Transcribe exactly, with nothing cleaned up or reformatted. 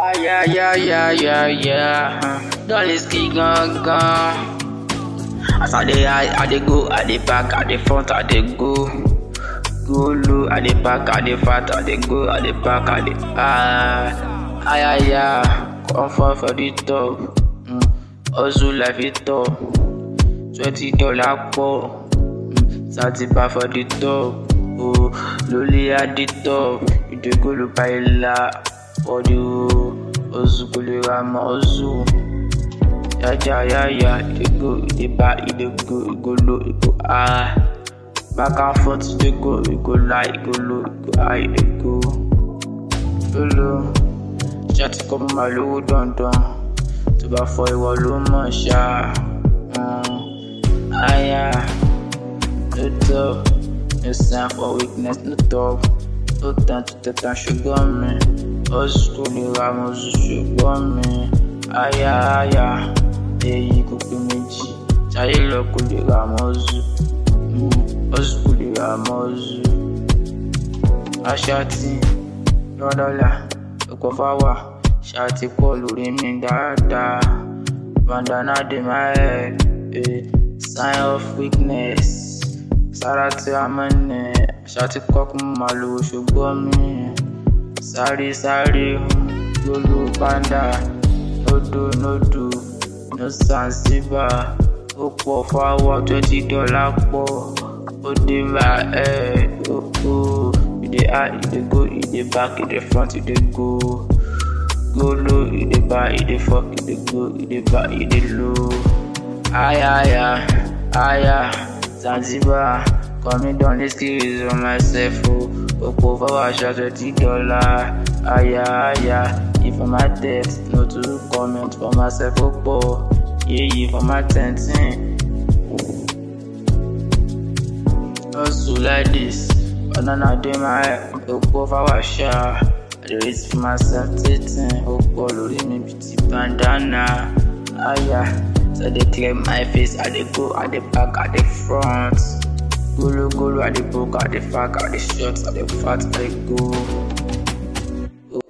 Ah, yeah, yeah, yeah, yeah, yeah. Don't let's keep going, gone. As I dey high, I dey go, I dey back, I dey front, I dey go. Go low, I dey back, I dey fat, I dey go, I dey back, I dey ah. Ah, yeah, yeah. Come for for the top. Mm. Hustle life it top. Twenty dollar po. Mm. thirty bar for the top. Oh, lowly at the top. You dey go look by la. For the hustle, go le ram hustle. Yeah, yeah, yeah, yeah. You dey go, you dey back, you dey go, you go low, you go high. Back and forth, you dey go, you go light, you go low, you go high, you dey go. Go low. Ṣáàtì kọ́ mọ́ máa lówó dandan. Tó bá fọ ìwọ ló mọ̀ ṣá. Aya, no talk, no sign for weakness, no talk. No time to tẹ̀tàn ṣùgbọ́n mi. Hustle kò lè ra mo zu ṣùgbọ́n mi. Aya, aya, èyí kò pé méjì. Ṣayé lọ kò lè ra mo zu. Hustle kò lè ra mo zu. Aṣáàtì lọ́dọ́là. Ọkọ̀ fáwà, ṣáàtì pọ̀ lórí mi dáadáa. Bandana dey my head, eh. Sign of weakness. Sára tí a mọ̀ ní, ṣáàtì kọ́kún máa lo ṣùgbọ́n mi. Sáré sáré, lolo panda. Nodo nodo, no Zanzibar. Ó pọ̀ fáwà, twenty dollar pọ̀. Ó dé my head, oh oh. You dey high, you dey go, you dey back, you dey front, you dey go. Go low, you dey back, you dey fuck, you dey go, you dey back, you dey low. Aya, aya, aya, Zanzibar. Coming down the skills on myself, oh. Opo for a shot twenty dollar. Aya, aya, if I'm at debt, no to comment for myself, opo. Yeah, yeah, for my tenting. Hustle like this. Banana dey my head, opo for a shot. I dey wait for myself dating. Opo lórí mi bí ti bandana. Aya, so they clear my face. I dey go, I dey back, I dey front. Golo golo, I dey broke, I dey fuck, I dey short, I dey fat, I dey go.